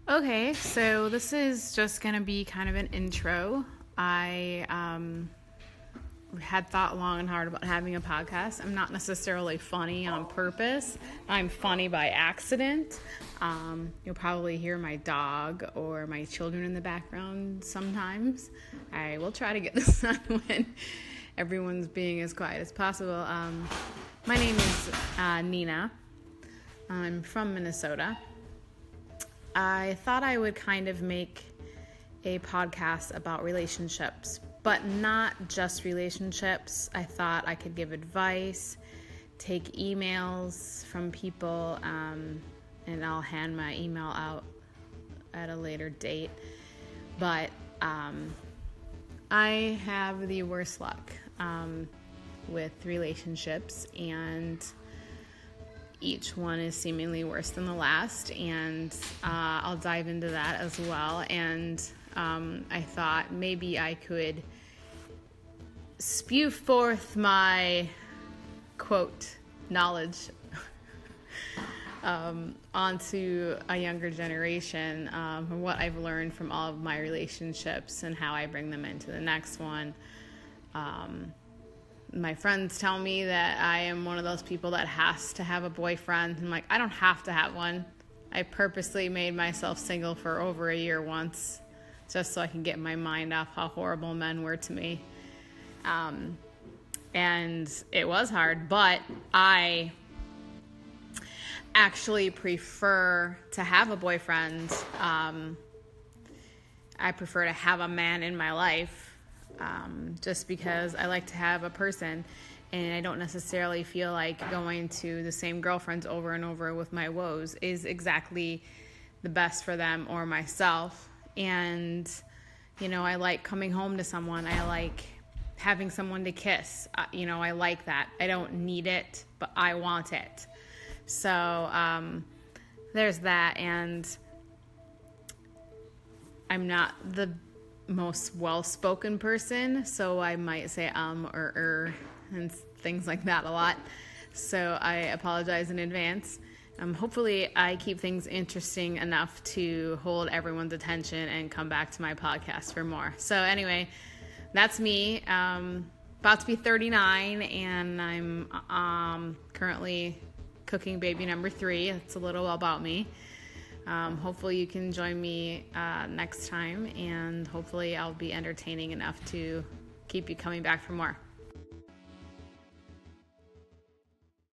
Okay, so this is just going to be kind of an intro. I had thought long and hard about having a podcast. I'm not necessarily funny on purpose. I'm funny by accident. You'll probably hear my dog or my children in the background sometimes. I will try to get this done when everyone's being as quiet as possible. My name is Nina. I'm from Minnesota. I thought I would kind of make a podcast about relationships, but not just relationships. I thought I could give advice, take emails from people, and I'll hand my email out at a later date. But I have the worst luck with relationships, and each one is seemingly worse than the last, and I'll dive into that as well. And I thought maybe I could spew forth my, quote, knowledge onto a younger generation, what I've learned from all of my relationships and how I bring them into the next one. My friends tell me that I am one of those people that has to have a boyfriend. I'm like, I don't have to have one. I purposely made myself single for over a year once, just so I can get my mind off how horrible men were to me. And it was hard, but I actually prefer to have a boyfriend. I prefer to have a man in my life. Just because I like to have a person, and I don't necessarily feel like going to the same girlfriends over and over with my woes is exactly the best for them or myself. And, I like coming home to someone. I like having someone to kiss. I like that. I don't need it, but I want it. So there's that, and I'm not the most well-spoken person, so I might say or and things like that a lot, so I apologize in advance. Hopefully I keep things interesting enough to hold everyone's attention and come back to my podcast for more. So anyway, that's me. About to be 39, and I'm currently cooking baby number 3. That's a little about me. Hopefully you can join me next time, and hopefully I'll be entertaining enough to keep you coming back for more.